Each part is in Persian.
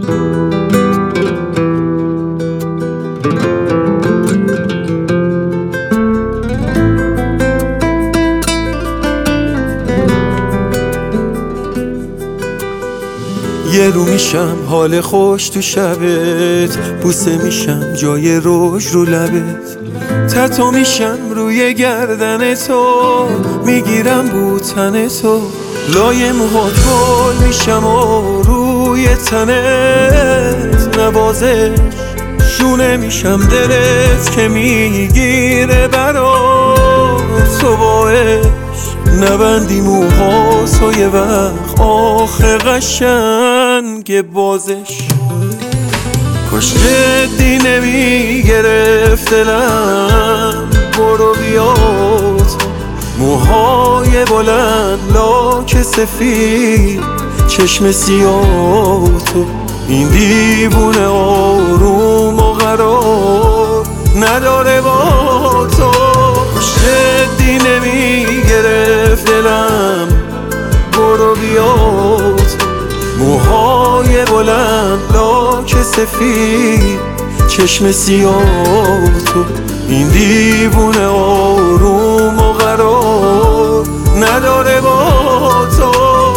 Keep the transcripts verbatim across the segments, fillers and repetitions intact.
یه رو میشم حال خوش تو شبت، بوسه میشم جای روش رو لبت، تتو میشم روی گردن تو، میگیرم بوتن تو، لای موهات گل میشم و روی تنت نوازش شونه میشم دلت که میگیره برات تو باش نبندی موهاتو یه وقت آخه قشنگ بازش کاش جدی نمیگرفت دلم برو بیاد موهای بلند لاک سفید چشم سیاه تو این دیوونه آروم و قرار نداره با تو کاش جدی نمیگرفت دلم برو بیاد موهای بلند لاک سفید چشم سیاه تو این دیوونه آروم و قرار نداره با تو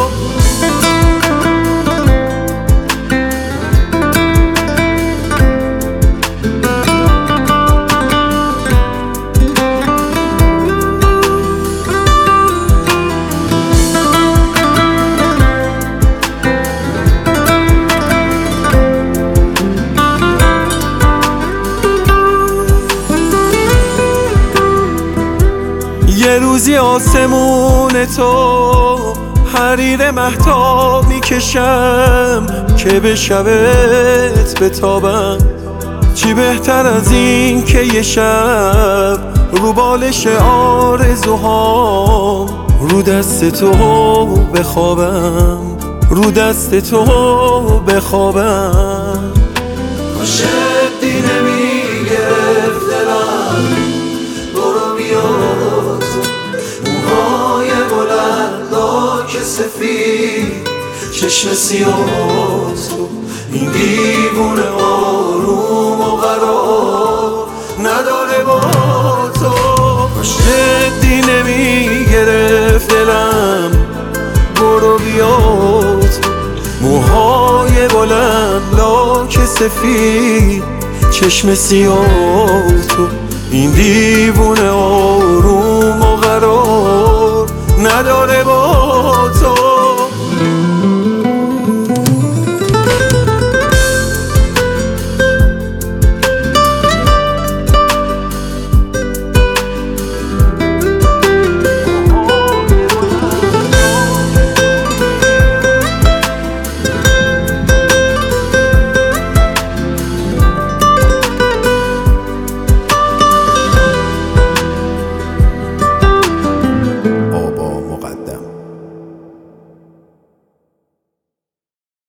یه روزی آسمون تو حریر مهتاب میکشم که به شبت بتابم چی بهتر از این که یه شب رو بالش آرزوهام رو دست تو بخوابم رو دست تو بخوابم کاش جدی نمیگرفت دلم برو بیاد موهای بلند لاک سفید چشم سیاه تو این دیوونه آروم و قرار نداره با تو کاش جدی نمیگرفت دلم برو بیاد موهای بلند لاک سفید چشم سیاه تو این دیوونه آروم و قرار نداره با